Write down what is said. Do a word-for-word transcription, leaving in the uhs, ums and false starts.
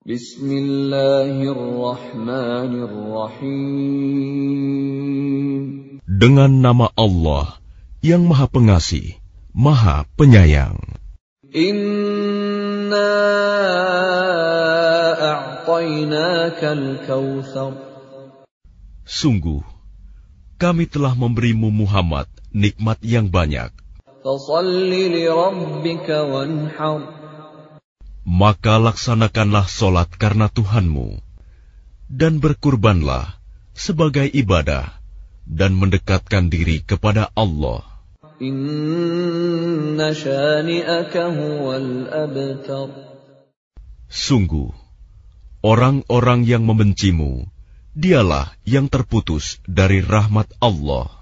Bismillahirrahmanirrahim. Dengan nama Allah yang Maha Pengasih, Maha Penyayang. Inna a'tainakal kautsar. Sungguh, kami telah memberimu Muhammad nikmat yang banyak. Fashalli li rabbika wanhar. Maka laksanakanlah solat karena Tuhanmu, dan berkurbanlah sebagai ibadah, dan mendekatkan diri kepada Allah. Inna syani'aka huwal abtar. Sungguh, orang-orang yang membencimu, dialah yang terputus dari rahmat Allah.